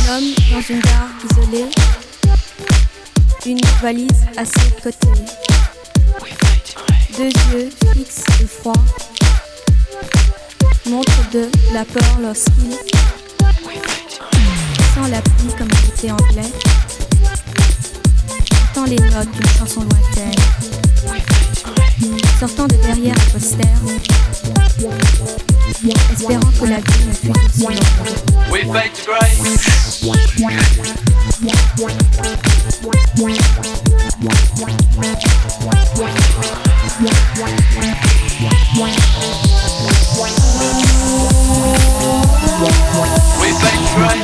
homme dans une gare isolée, une valise à ses côtés, deux yeux fixes et froids, montre de la peur lorsqu'il sent la pluie comme il était anglais, entend les notes d'une chanson lointaine, sortant de derrière un poster, espérant que la vie ne fût aussi longue. We fade to grey. We fade to grey.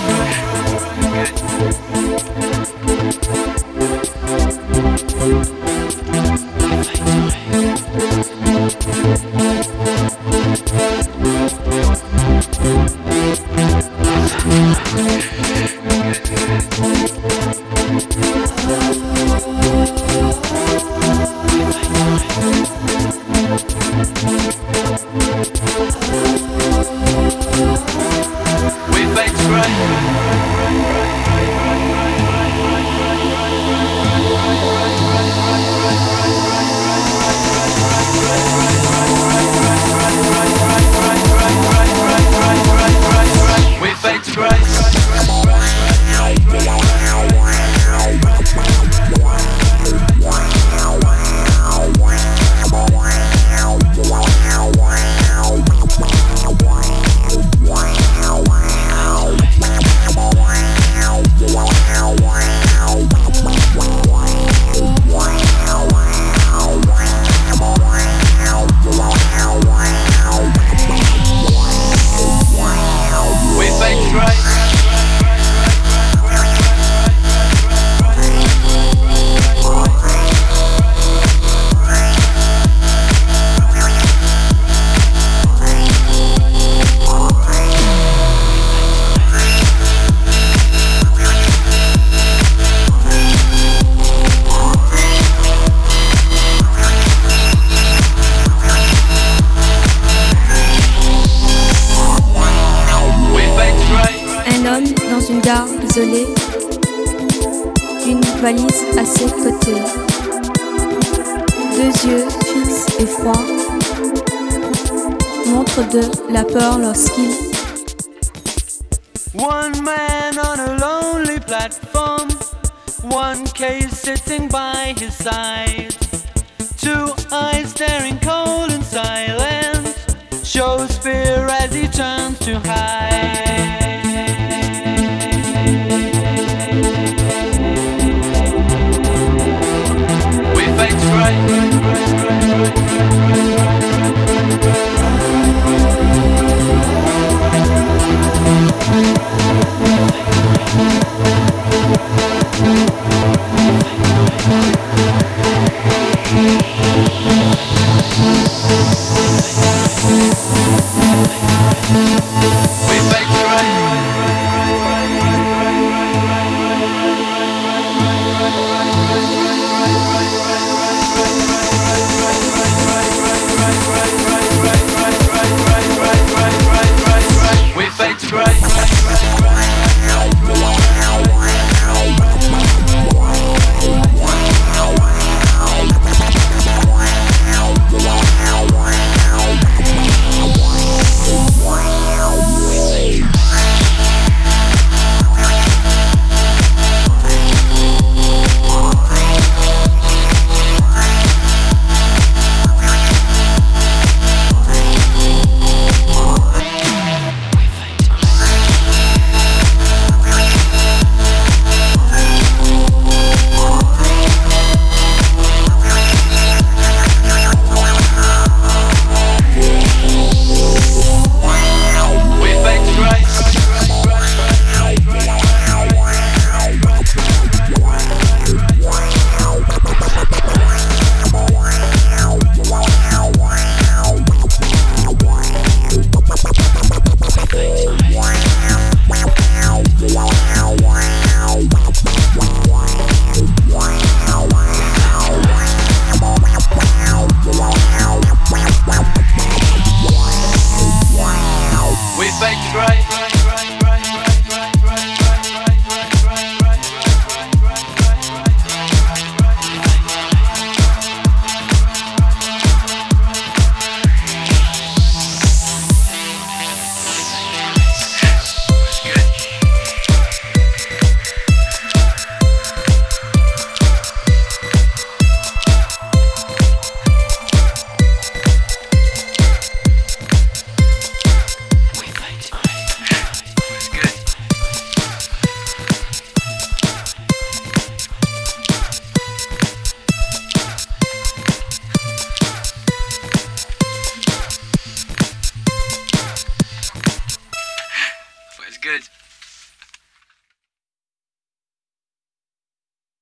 Isolé, une valise à ses côtés, deux yeux fixes et froids, montre de la peur lorsqu'il One man on a lonely platform, one case sitting by his side, two eyes staring cold and silent, shows fear as he turns to hide.